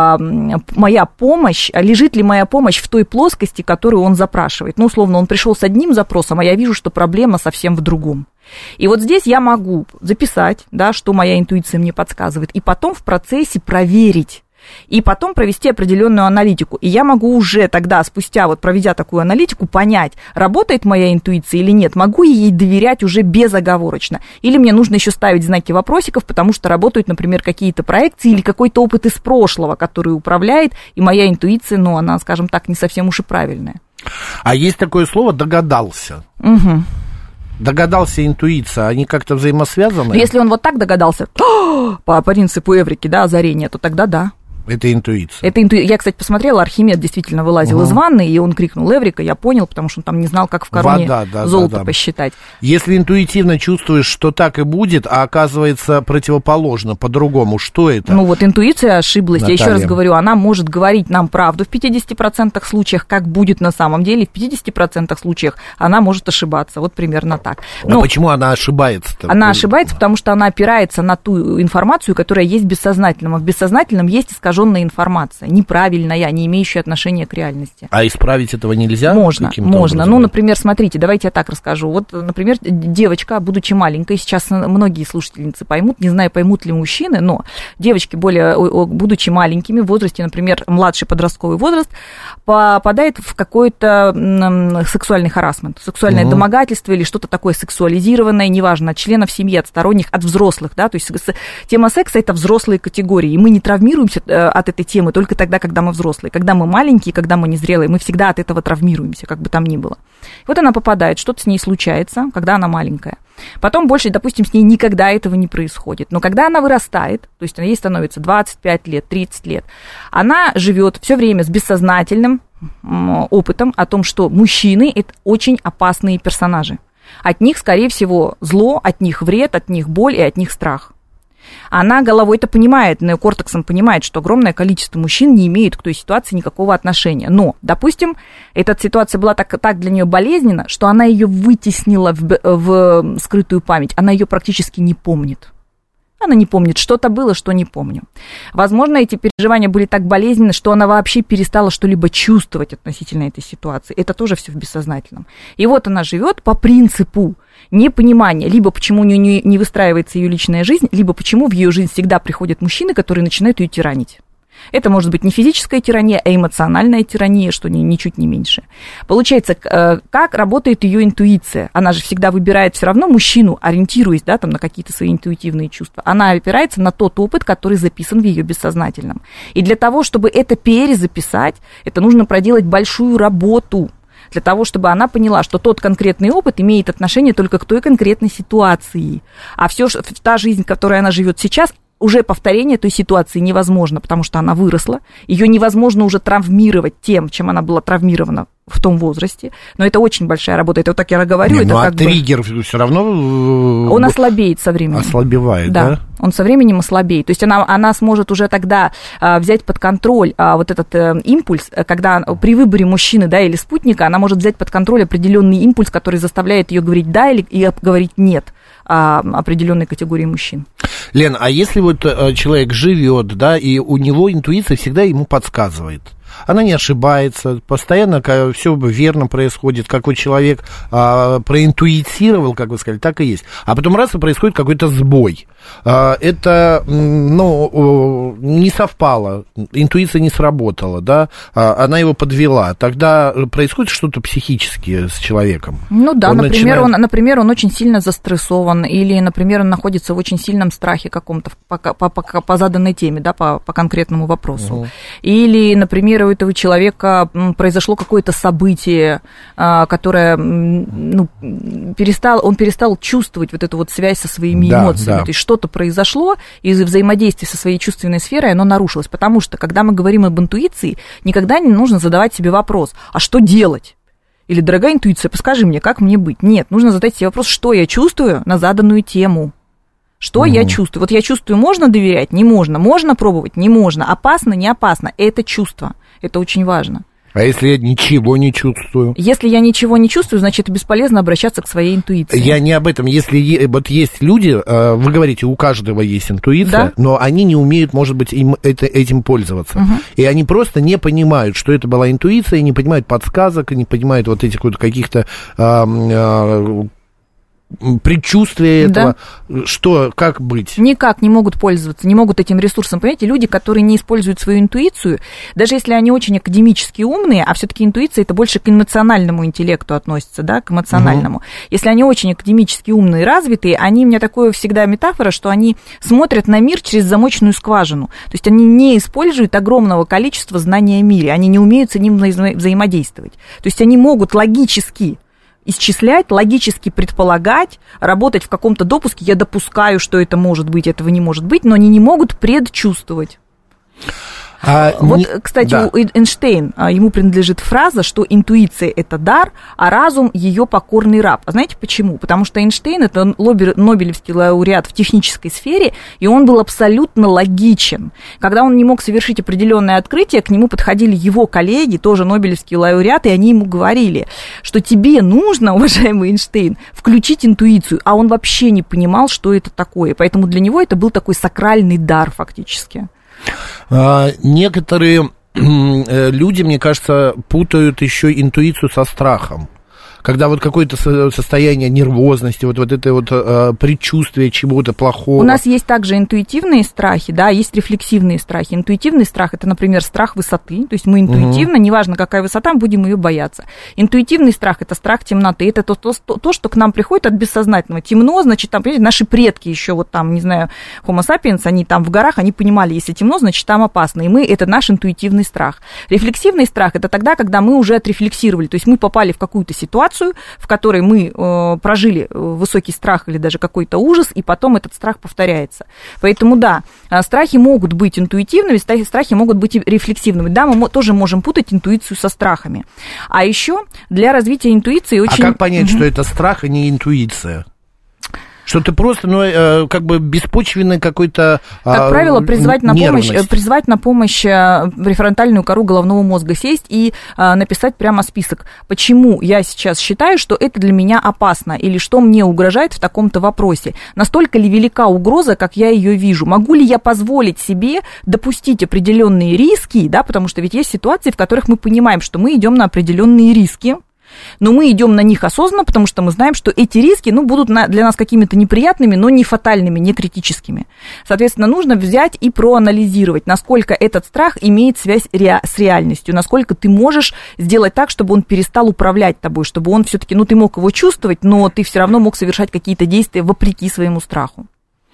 S3: моя помощь, лежит ли моя помощь в той плоскости, которую он запрашивает. Ну, условно, он пришел с одним запросом, а я вижу, что проблема совсем в другом. И вот здесь я могу записать, да, что моя интуиция мне подсказывает, и потом в процессе проверить, и потом провести определенную аналитику. И я могу уже тогда, спустя, вот проведя такую аналитику, понять, работает моя интуиция или нет, могу ей доверять уже безоговорочно. Или мне нужно еще ставить знаки вопросиков, потому что работают, например, какие-то проекции или какой-то опыт из прошлого, который управляет, и моя интуиция, ну, она, скажем так, не совсем уж и правильная.
S2: А есть такое слово «догадался». Догадался, интуиция, они как-то взаимосвязаны?
S3: Если он вот так догадался, по принципу Эврики, да, озарения, то тогда да.
S2: Это интуиция.
S3: Я, кстати, посмотрела, Архимед действительно вылазил из ванны, и он крикнул «Эврика», я понял, потому что он там не знал, как в кармане золото посчитать.
S2: Если интуитивно чувствуешь, что так и будет, а оказывается противоположно, по-другому, что это? Ну
S3: вот интуиция ошиблась, Наталья. Я еще раз говорю, она может говорить нам правду в 50% случаях, как будет на самом деле, в 50% случаях она может ошибаться, вот примерно так.
S2: А почему она ошибается-то?
S3: Она ошибается, потому что она опирается на ту информацию, которая есть в бессознательном, а в бессознательном есть искаженная информация, неправильная, не имеющая отношения к реальности.
S2: А исправить этого нельзя?
S3: Можно. Ну, например, смотрите, давайте я так расскажу. Вот, например, девочка, будучи маленькой, сейчас многие слушательницы поймут, не знаю, поймут ли мужчины, но девочки, будучи маленькими, в возрасте, например, младший подростковый возраст, попадает в какой-то сексуальный харассмент, сексуальное домогательство или что-то такое сексуализированное, неважно, от членов семьи, от сторонних, от взрослых, да, то есть тема секса – это взрослые категории, и мы не травмируемся от этой темы только тогда, когда мы взрослые. Когда мы маленькие, когда мы незрелые, мы всегда от этого травмируемся, как бы там ни было. Вот она попадает, что-то с ней случается, когда она маленькая. Потом больше, допустим, с ней никогда этого не происходит. Но когда она вырастает, то есть ей становится 25 лет, 30 лет, она живет все время с бессознательным опытом о том, что мужчины – это очень опасные персонажи. От них, скорее всего, зло, от них вред, от них боль и от них страх. Она головой это понимает, неокортексом понимает, что огромное количество мужчин не имеют к той ситуации никакого отношения. Но, допустим, эта ситуация была так для нее болезненна, что она ее вытеснила в скрытую память. Она ее практически не помнит. Она не помнит, что-то было, что не помню. Возможно, эти переживания были так болезненны, что она вообще перестала что-либо чувствовать относительно этой ситуации. Это тоже все в бессознательном. И вот она живет по принципу непонимания, либо почему у нее не выстраивается ее личная жизнь, либо почему в ее жизнь всегда приходят мужчины, которые начинают ее тиранить. Это может быть не физическая тирания, а эмоциональная тирания, что ничуть не меньше. Получается, как работает ее интуиция? Она же всегда выбирает все равно мужчину, ориентируясь, да, там, на какие-то свои интуитивные чувства. Она опирается на тот опыт, который записан в ее бессознательном. И для того, чтобы это перезаписать, это нужно проделать большую работу. Для того, чтобы она поняла, что тот конкретный опыт имеет отношение только к той конкретной ситуации. А та жизнь, в которой она живет сейчас, уже повторение той ситуации невозможно, потому что она выросла, ее невозможно уже травмировать тем, чем она была травмирована в том возрасте, но это очень большая работа, это вот так я говорю. Это
S2: а триггер все равно...
S3: Он ослабеет со временем.
S2: Ослабевает, да?
S3: Он со временем ослабеет, то есть она сможет уже тогда взять под контроль вот этот импульс, когда при выборе мужчины, да, или спутника, она может взять под контроль определенный импульс, который заставляет ее говорить «да» или говорить «нет» определенной категории мужчин.
S2: Лен, а если вот человек живет, да, и у него интуиция всегда ему подсказывает, она не ошибается, постоянно все верно происходит, какой человек проинтуитировал, как вы сказали, так и есть. А потом раз и происходит какой-то сбой. Это, не совпало, интуиция не сработала, да, она его подвела. Тогда происходит что-то психическое с человеком.
S3: Ну да, например, он очень сильно застрессован, или, например, он находится в очень сильном страхе каком-то по заданной теме, да, по конкретному вопросу. Или, например, у этого человека произошло какое-то событие, которое, он перестал чувствовать вот эту вот связь со своими эмоциями. Да. То есть что-то произошло, и из-за взаимодействия со своей чувственной сферой оно нарушилось. Потому что, когда мы говорим об интуиции, никогда не нужно задавать себе вопрос, а что делать? Или, дорогая интуиция, подскажи мне, как мне быть? Нет, нужно задать себе вопрос, что я чувствую на заданную тему. Что я чувствую? Вот я чувствую, можно доверять? Не можно. Можно пробовать? Не можно. Опасно? Не опасно. Это чувство. Это очень важно.
S2: А если я ничего не чувствую?
S3: Если я ничего не чувствую, значит, бесполезно обращаться к своей интуиции.
S2: Я не об этом. Если вот есть люди, вы говорите, у каждого есть интуиция, да? Но они не умеют, может быть, этим пользоваться. Угу. И они просто не понимают, что это была интуиция, не понимают подсказок, не понимают вот этих вот каких-то... предчувствие этого, да. Что, как быть?
S3: Никак не могут пользоваться, не могут этим ресурсом. Понимаете, люди, которые не используют свою интуицию, даже если они очень академически умные, а все-таки интуиция это больше к эмоциональному интеллекту относится, да, к эмоциональному. Если они очень академически умные и развитые, у меня такое всегда метафора, что они смотрят на мир через замочную скважину. То есть они не используют огромного количества знаний о мире, они не умеют с ним взаимодействовать. То есть они могут логически исчислять, логически предполагать, работать в каком-то допуске, я допускаю, что это может быть, этого не может быть, но они не могут предчувствовать. Кстати, да. У Эйнштейна, ему принадлежит фраза, что интуиция – это дар, а разум – ее покорный раб. А знаете почему? Потому что Эйнштейн – это нобелевский лауреат в технической сфере, и он был абсолютно логичен. Когда он не мог совершить определенное открытие, к нему подходили его коллеги, тоже нобелевские лауреаты, и они ему говорили, что тебе нужно, уважаемый Эйнштейн, включить интуицию, а он вообще не понимал, что это такое. Поэтому для него это был такой сакральный дар фактически.
S2: Некоторые люди, мне кажется, путают еще интуицию со страхом. Когда вот какое-то состояние нервозности, вот это вот предчувствие чего-то плохого.
S3: У нас есть также интуитивные страхи, да, есть рефлексивные страхи. Интуитивный страх – это, например, страх высоты, то есть мы интуитивно, неважно какая высота, будем ее бояться. Интуитивный страх – это страх темноты, это то, что к нам приходит от бессознательного. Темно, значит, там, понимаете, наши предки еще вот там, не знаю, Homo sapiens, они там в горах, они понимали, если темно, значит, там опасно, и это наш интуитивный страх. Рефлексивный страх – это тогда, когда мы уже отрефлексировали, то есть мы попали в какую-то ситуацию, в которой мы прожили высокий страх или даже какой-то ужас, и потом этот страх повторяется. Поэтому, да, страхи могут быть интуитивными, страхи могут быть рефлексивными. Да, мы тоже можем путать интуицию со страхами. А еще для развития интуиции очень...
S2: А как понять, что это страх, а не интуиция? Что ты просто, как бы беспочвенный какой-то
S3: Как правило, призвать на помощь префронтальную кору головного мозга, сесть и написать прямо список, почему я сейчас считаю, что это для меня опасно, или что мне угрожает в таком-то вопросе. Настолько ли велика угроза, как я ее вижу? Могу ли я позволить себе допустить определенные риски, да, потому что ведь есть ситуации, в которых мы понимаем, что мы идем на определенные риски, но мы идем на них осознанно, потому что мы знаем, что эти риски, будут для нас какими-то неприятными, но не фатальными, не критическими. Соответственно, нужно взять и проанализировать, насколько этот страх имеет связь с реальностью, насколько ты можешь сделать так, чтобы он перестал управлять тобой, чтобы он все-таки, ты мог его чувствовать, но ты все равно мог совершать какие-то действия вопреки своему страху.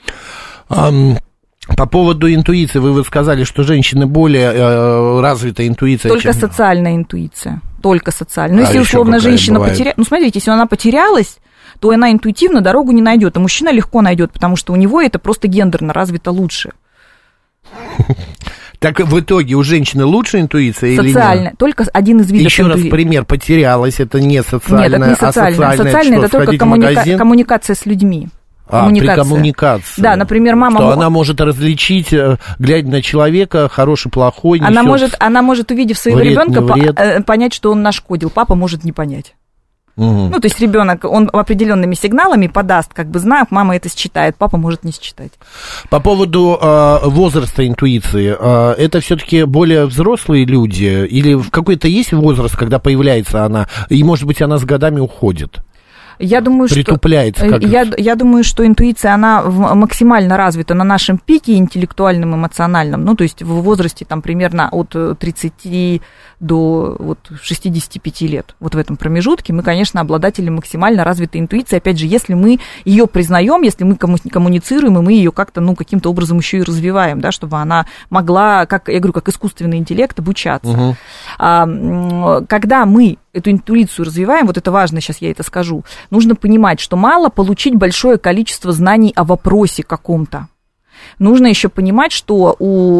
S2: По поводу интуиции, вы сказали, что женщины более развита интуиция.
S3: Только социальная интуиция. Только социальная. Если условно женщина потерялась, смотрите, если она потерялась, то она интуитивно дорогу не найдет, а мужчина легко найдет, потому что у него это просто гендерно развито лучше.
S2: Так в итоге у женщины лучше интуиция или нет?
S3: Социальная, только один из видов
S2: Еще раз пример, потерялась, это не социальная,
S3: нет, это не социальная. Социальная это только коммуникация с людьми.
S2: При коммуникации.
S3: Да, например, мама...
S2: Что она может различить, глядя на человека, хороший, плохой,
S3: она может, увидев своего ребенка, понять, что он нашкодил. Папа может не понять.
S2: Угу.
S3: То есть ребенок, он определенными сигналами подаст, знак, мама это считает, папа может не считать.
S2: По поводу возраста интуиции, это все-таки более взрослые люди? Или в какой-то есть возраст, когда появляется она, и, может быть, она с годами уходит?
S3: Я думаю,
S2: притупляется.
S3: Я думаю, что интуиция, она максимально развита на нашем пике интеллектуальном, эмоциональном, то есть в возрасте примерно от 30 до 65 лет. В этом промежутке мы, конечно, обладатели максимально развитой интуиции. Опять же, если мы ее признаем, если мы коммуницируем, и мы ее как-то, каким-то образом еще и развиваем, да, чтобы она могла, как искусственный интеллект, обучаться.
S2: Угу.
S3: Когда мы эту интуицию развиваем, это важно, сейчас я это скажу, нужно понимать, что мало получить большое количество знаний о вопросе каком-то. Нужно еще понимать, что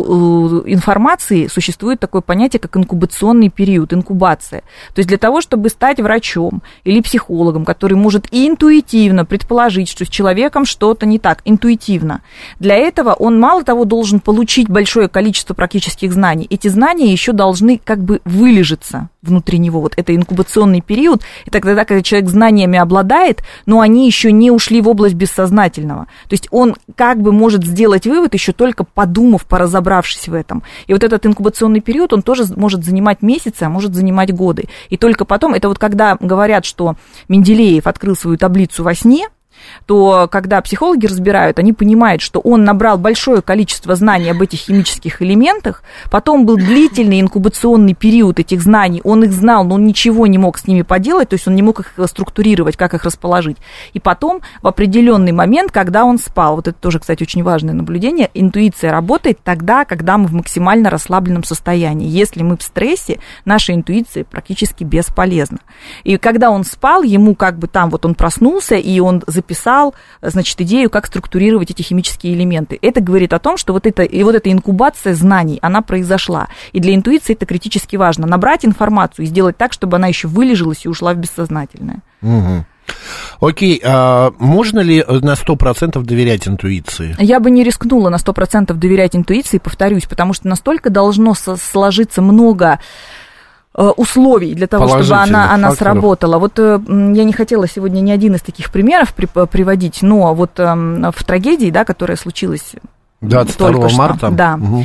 S3: у информации существует такое понятие, как инкубационный период, инкубация. То есть для того, чтобы стать врачом или психологом, который может интуитивно предположить, что с человеком что-то не так, интуитивно, для этого он мало того должен получить большое количество практических знаний, эти знания еще должны вылежаться внутри него. Это инкубационный период, это тогда, когда человек знаниями обладает, но они еще не ушли в область бессознательного. То есть он может сделать вывод, еще только подумав, поразобравшись в этом. И этот инкубационный период, он тоже может занимать месяцы, а может занимать годы. И только потом, это когда говорят, что Менделеев открыл свою таблицу во сне, то когда психологи разбирают, они понимают, что он набрал большое количество знаний об этих химических элементах, потом был длительный инкубационный период этих знаний, он их знал, но он ничего не мог с ними поделать, то есть он не мог их структурировать, как их расположить. И потом, в определенный момент, когда он спал, это тоже, кстати, очень важное наблюдение, интуиция работает тогда, когда мы в максимально расслабленном состоянии. Если мы в стрессе, наша интуиция практически бесполезна. И когда он спал, ему он проснулся, и он записал, идею, как структурировать эти химические элементы. Это говорит о том, что эта инкубация знаний, она произошла. И для интуиции это критически важно. Набрать информацию и сделать так, чтобы она еще вылежилась и ушла в бессознательное.
S2: Угу. Окей, можно ли на 100% доверять интуиции? Я
S3: бы не рискнула на 100% доверять интуиции, повторюсь, потому что настолько должно сложиться много условий для того, чтобы она сработала. Я не хотела сегодня ни один из таких примеров приводить, но в трагедии, которая случилась
S2: 22 марта.
S3: Да. Угу.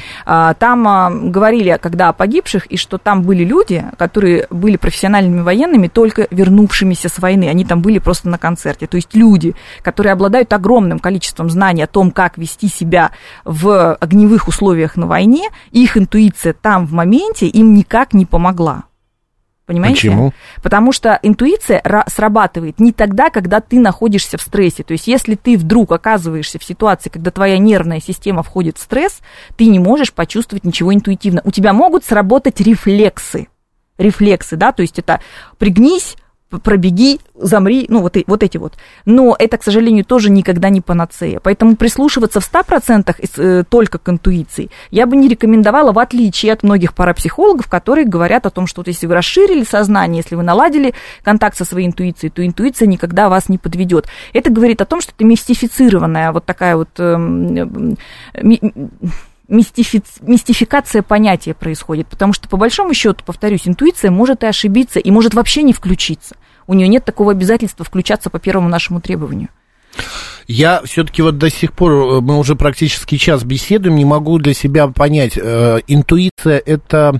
S3: Там говорили, когда о погибших, и что там были люди, которые были профессиональными военными, только вернувшимися с войны. Они там были просто на концерте. То есть люди, которые обладают огромным количеством знаний о том, как вести себя в огневых условиях на войне, их интуиция там в моменте им никак не помогла. Понимаете?
S2: Почему?
S3: Потому что интуиция срабатывает не тогда, когда ты находишься в стрессе. То есть, если ты вдруг оказываешься в ситуации, когда твоя нервная система входит в стресс, ты не можешь почувствовать ничего интуитивно. У тебя могут сработать рефлексы, да, то есть это пригнись, пробеги, замри, ну, вот эти вот. Но это, к сожалению, тоже никогда не панацея. Поэтому прислушиваться в 100% только к интуиции я бы не рекомендовала, в отличие от многих парапсихологов, которые говорят о том, что вот если вы расширили сознание, если вы наладили контакт со своей интуицией, то интуиция никогда вас не подведет. Это говорит о том, что это мистифицированная вот такая вот мистификация понятия происходит, потому что, по большому счету, повторюсь, интуиция может и ошибиться, и может вообще не включиться. У нее нет такого обязательства включаться по первому нашему требованию.
S2: Я все-таки вот до сих пор, мы уже практически час беседуем, не могу для себя понять, интуиция это,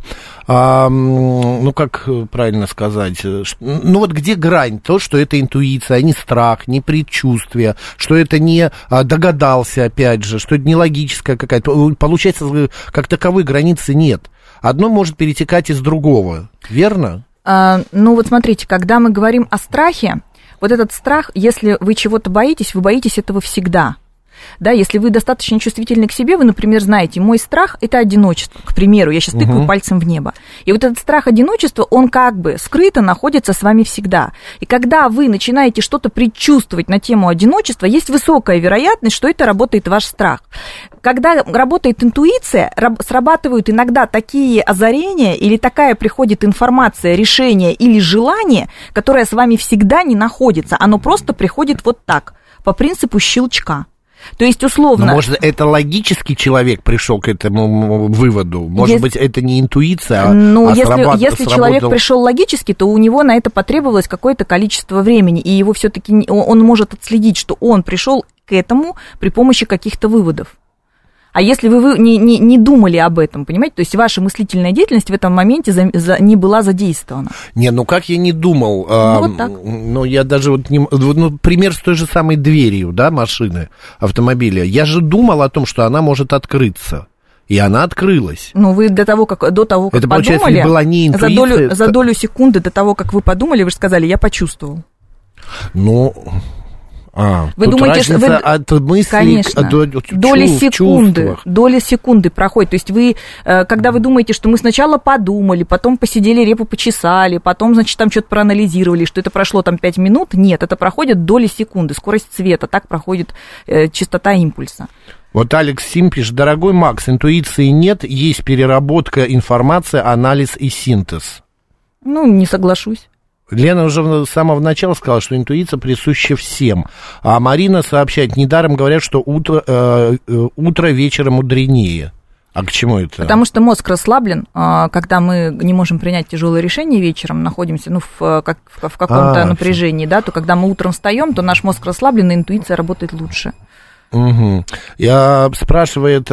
S2: ну как правильно сказать, ну вот где грань, то, что это интуиция, а не страх, не предчувствие, что это не догадался, опять же, что это не логическая какая-то, получается, как таковой границы нет. Одно может перетекать из другого, верно?
S3: Ну вот смотрите, когда мы говорим о страхе, вот этот страх, если вы чего-то боитесь, вы боитесь этого всегда. Да, если вы достаточно чувствительны к себе, вы, например, знаете, мой страх – это одиночество, к примеру, я сейчас тыкаю пальцем в небо. И вот этот страх одиночества, он как бы скрыто находится с вами всегда. И когда вы начинаете что-то предчувствовать на тему одиночества, есть высокая вероятность, что это работает ваш страх. Когда работает интуиция, срабатывают иногда такие озарения или такая приходит информация, решение или желание, которое с вами всегда не находится. Оно просто приходит вот так, по принципу щелчка. То есть, условно...
S2: Но, может, это логический человек пришел к этому выводу? Может быть, это не интуиция,
S3: если человек пришел логически, то у него на это потребовалось какое-то количество времени, и его все-таки он может отследить, что он пришел к этому при помощи каких-то выводов. А если вы не думали об этом, понимаете, то есть ваша мыслительная деятельность в этом моменте не была задействована.
S2: Не, ну как я не думал?
S3: Вот так.
S2: Ну, я даже вот не... Ну, пример с той же самой дверью, да, машины, автомобиля. Я же думал о том, что она может открыться. И она открылась.
S3: Ну, вы до того, как это,
S2: подумали,
S3: получается,
S2: была не интуиция...
S3: За долю секунды до того, как вы подумали, вы же сказали, я почувствовал.
S2: Ну...
S3: Вы думаете, что вы...
S2: от мысли,
S3: конечно, доли секунды проходит. То есть вы, когда вы думаете, что мы сначала подумали, потом посидели, репу почесали, потом, значит, там что-то проанализировали, что это прошло там 5 минут, нет, это проходит доли секунды, скорость света, так проходит частота импульса.
S2: Вот Алекс Сим пишет: дорогой Макс, интуиции нет, есть переработка информации, анализ и синтез.
S3: Ну, не соглашусь.
S2: Лена уже с самого начала сказала, что интуиция присуща всем. А Марина сообщает, недаром говорят, что утро вечера мудренее. А к чему это?
S3: Потому что мозг расслаблен, когда мы не можем принять тяжелое решение вечером, находимся в каком-то напряжении, да, то когда мы утром встаем, то наш мозг расслаблен, и интуиция работает лучше.
S2: Угу. Спрашивает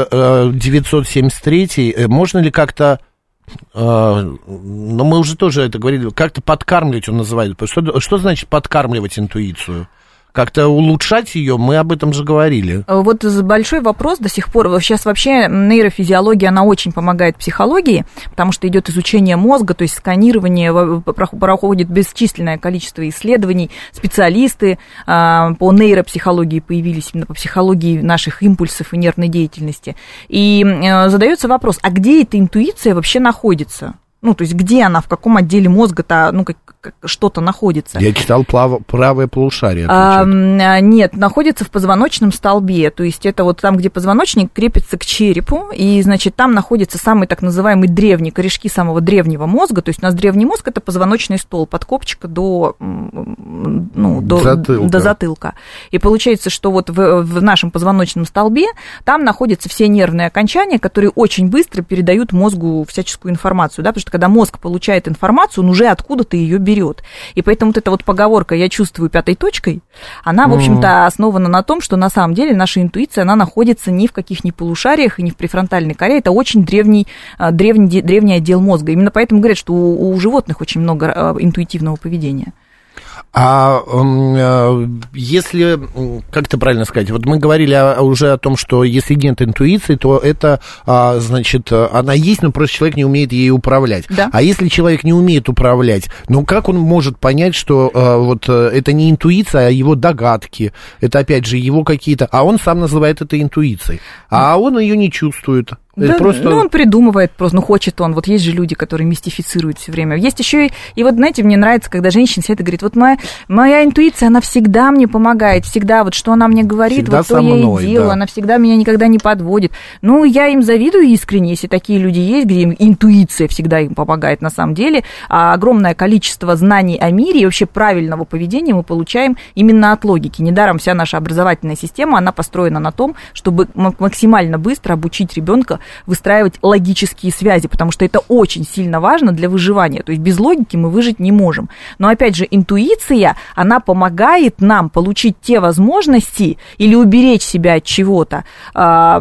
S2: 973, можно ли как-то... Но мы уже тоже это говорили, как-то подкармливать, он называет. Что значит подкармливать интуицию? Как-то улучшать ее, мы об этом же говорили.
S3: Вот большой вопрос до сих пор. Сейчас вообще нейрофизиология, она очень помогает психологии, потому что идет изучение мозга, то есть сканирование, проходит бесчисленное количество исследований. Специалисты по нейропсихологии появились, именно по психологии наших импульсов и нервной деятельности. И задается вопрос, а где эта интуиция вообще находится? Ну, то есть, где она, в каком отделе мозга-то, ну, что-то находится.
S2: Я читал правое полушарие.
S3: Нет, находится в позвоночном столбе, то есть, это вот там, где позвоночник крепится к черепу, и, значит, там находится самый так называемый древний, корешки самого древнего мозга, то есть, у нас древний мозг – это позвоночный столб от копчика до затылка. И получается, что вот в нашем позвоночном столбе там находятся все нервные окончания, которые очень быстро передают мозгу всяческую информацию, да, потому что когда мозг получает информацию, он уже откуда-то ее берет. И поэтому вот эта вот поговорка «я чувствую пятой точкой», она, в общем-то, основана на том, что на самом деле наша интуиция, она находится не в каких ни полушариях и не в префронтальной коре, это очень древний отдел мозга. Именно поэтому говорят, что у животных очень много интуитивного поведения.
S2: А если, как это правильно сказать, вот мы говорили уже о том, что если нет интуиции, то это, значит, она есть, но просто человек не умеет ей управлять.
S3: Да.
S2: А если человек не умеет управлять, ну как он может понять, что вот это не интуиция, а его догадки, это опять же его какие-то, а он сам называет это интуицией, а он ее не чувствует.
S3: Да, просто... Ну, он придумывает просто, хочет он. Вот есть же люди, которые мистифицируют все время. Есть еще и вот, знаете, мне нравится, когда женщина сидит и говорит, вот моя интуиция, она всегда мне помогает, всегда, вот что она мне говорит, всегда вот то я и делаю, да. Она всегда меня никогда не подводит. Ну, я им завидую искренне, если такие люди есть, где им интуиция всегда им помогает на самом деле, а огромное количество знаний о мире и вообще правильного поведения мы получаем именно от логики. Недаром вся наша образовательная система, она построена на том, чтобы максимально быстро обучить ребенка выстраивать логические связи, потому что это очень сильно важно для выживания. То есть без логики мы выжить не можем. Но опять же, интуиция, она помогает нам получить те возможности или уберечь себя от чего-то, от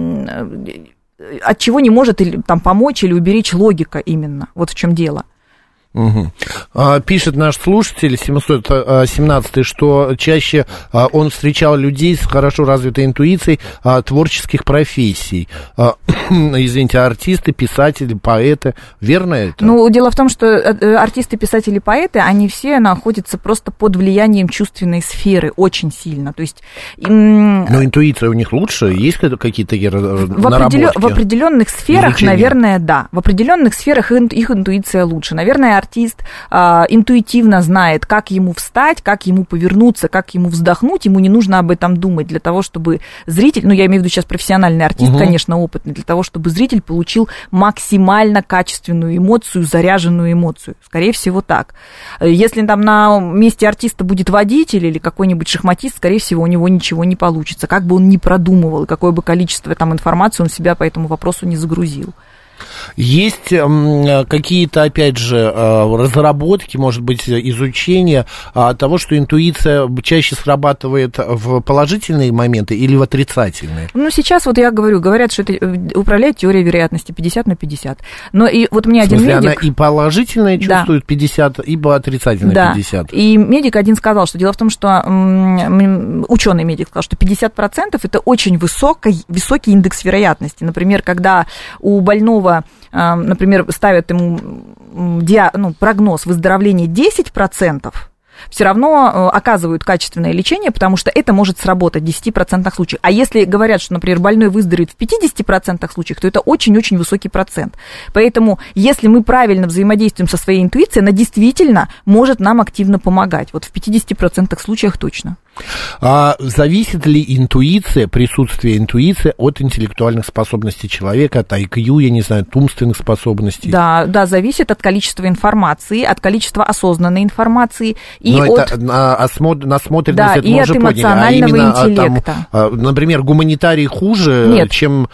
S3: чего не может или, там, помочь или уберечь логика именно. Вот в чем дело.
S2: Угу. Пишет наш слушатель 717, что чаще он встречал людей с хорошо развитой интуицией творческих профессий. Извините, артисты, писатели, поэты. Верно это?
S3: Ну, дело в том, что артисты, писатели, поэты, они все находятся просто под влиянием чувственной сферы очень сильно. То есть,
S2: но интуиция у них лучше? Есть какие-то наработки?
S3: В определенных сферах, изучения? Наверное, да. В определенных сферах их интуиция лучше. Наверное, артист интуитивно знает, как ему встать, как ему повернуться, как ему вздохнуть, ему не нужно об этом думать для того, чтобы зритель, ну, я имею в виду сейчас профессиональный артист, конечно, опытный, для того, чтобы зритель получил максимально качественную эмоцию, заряженную эмоцию. Скорее всего, так. Если там на месте артиста будет водитель или какой-нибудь шахматист, скорее всего, у него ничего не получится, как бы он ни продумывал, какое бы количество там информации он себя по этому вопросу не загрузил.
S2: Есть какие-то, опять же, разработки, может быть, изучения того, что интуиция чаще срабатывает в положительные моменты или в отрицательные?
S3: Ну, сейчас вот я говорят, что это управляет теория вероятности 50/50. Но и вот мне один медик...
S2: она и положительное чувствует 50, и отрицательное 50.
S3: Да, и медик один сказал, что дело в том, что ученый медик сказал, что 50% это очень высокий индекс вероятности. Например, когда у больного, например, ставят ему прогноз выздоровления 10%, все равно оказывают качественное лечение, потому что это может сработать в 10% случаях. А если говорят, что, например, больной выздоровеет в 50% случаях, то это очень-очень высокий процент. Поэтому, если мы правильно взаимодействуем со своей интуицией, она действительно может нам активно помогать. Вот в 50% случаях точно.
S2: Зависит ли интуиция, присутствие интуиции от интеллектуальных способностей человека, от IQ, я не знаю, от умственных способностей?
S3: Да, зависит от количества информации, от количества осознанной информации. И
S2: но это насмотренность,
S3: да,
S2: это мы уже поняли.
S3: А именно интеллекта.
S2: Там, например, гуманитарий хуже, чем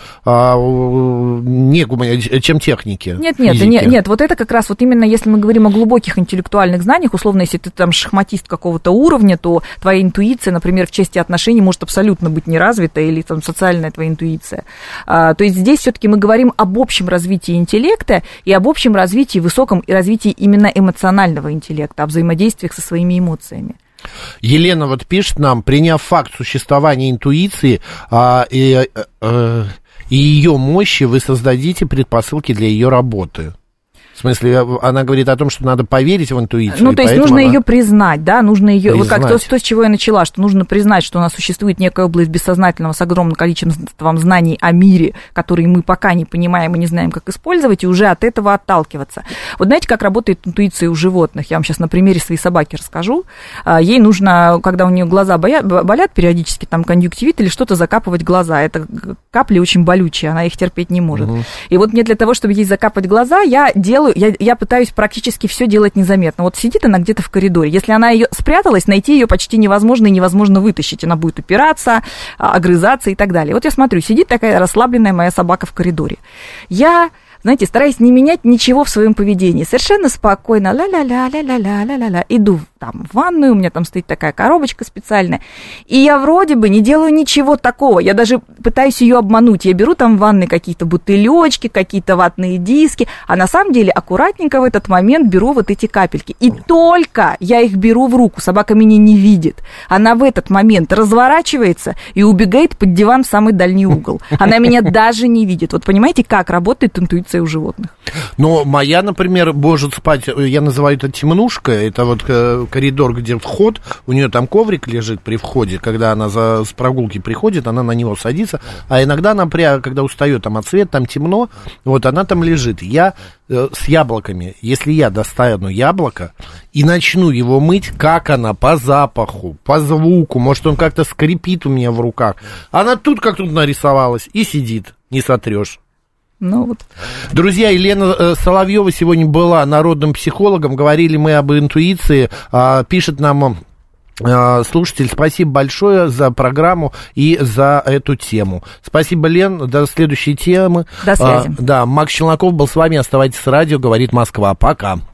S2: техники.
S3: Нет, вот это как раз вот именно если мы говорим о глубоких интеллектуальных знаниях, условно, если ты там шахматист какого-то уровня, то твоя интуиция, например, в части отношений может абсолютно быть неразвита, или там социальная твоя интуиция. То есть здесь все-таки мы говорим об общем развитии интеллекта и об общем развитии, высоком развитии именно эмоционального интеллекта, о взаимодействиях со своими эмоциями.
S2: Елена вот пишет нам, приняв факт существования интуиции и ее мощи, вы создадите предпосылки для ее работы. В смысле, она говорит о том, что надо поверить в интуицию.
S3: Ну, то есть нужно ее признать, да, нужно ее, вот как то, с чего я начала, что нужно признать, что у нас существует некая область бессознательного с огромным количеством знаний о мире, которые мы пока не понимаем и не знаем, как использовать, и уже от этого отталкиваться. Вот знаете, как работает интуиция у животных? Я вам сейчас на примере своей собаки расскажу. Ей нужно, когда у нее глаза болят периодически, там конъюнктивит или что-то, закапывать глаза. Это капли очень болючие, она их терпеть не может. И вот мне для того, чтобы ей закапать глаза, я пытаюсь практически все делать незаметно. Вот сидит она где-то в коридоре. Если она ее спряталась, найти ее почти невозможно и невозможно вытащить. Она будет упираться, огрызаться и так далее. Вот я смотрю, сидит такая расслабленная моя собака в коридоре. Я, знаете, стараюсь не менять ничего в своем поведении. Совершенно спокойно, ля-ля-ля, иду там в ванную, у меня там стоит такая коробочка специальная, и я вроде бы не делаю ничего такого, я даже пытаюсь ее обмануть, я беру там в ванной какие-то бутылечки, какие-то ватные диски, а на самом деле аккуратненько в этот момент беру вот эти капельки, и только я их беру в руку, собака меня не видит, она в этот момент разворачивается и убегает под диван в самый дальний угол, она меня даже не видит. Вот понимаете, как работает интуиция у животных?
S2: Но моя, например, может спать, я называю это темнушка, это вот коридор, где вход, у нее там коврик лежит при входе, когда она с прогулки приходит, она на него садится, а иногда она, когда устает там от света, там темно, вот она там лежит. Я с яблоками, если я достану яблоко и начну его мыть, как она, по запаху, по звуку, может, он как-то скрипит у меня в руках, она тут как тут нарисовалась и сидит, не сотрешь.
S3: Ну вот.
S2: Друзья, Елена Соловьева сегодня была народным психологом, говорили мы об интуиции, пишет нам слушатель, спасибо большое за программу и за эту тему. Спасибо, Лен, до следующей темы.
S3: До связи.
S2: Да, Макс Челноков был с вами, оставайтесь с радио, говорит Москва, пока.